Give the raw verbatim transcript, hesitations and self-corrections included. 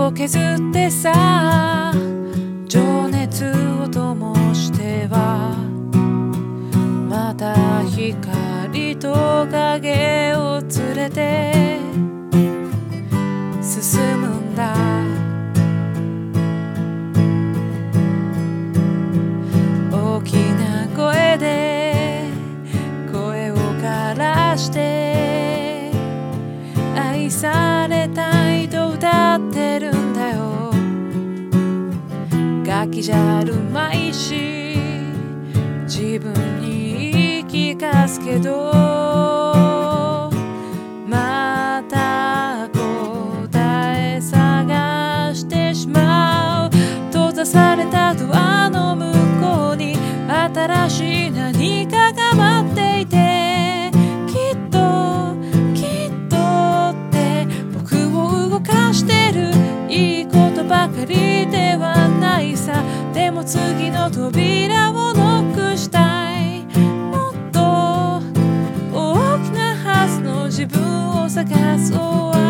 を削ってさ、情熱を灯してはまた光と影を連れて進むんだ。大きな声で声を枯らして愛されたいと歌ってるんだよ。ガキじゃあるまいし自分に言い聞かすけど、また答え探してしまう。閉ざされたドアの向こうに新しい何かが待っていて、きっときっとって僕を動かしてる。いいことばかりではないさ。でも次の扉をノックしたい。もっと大きなはずの自分を探そう。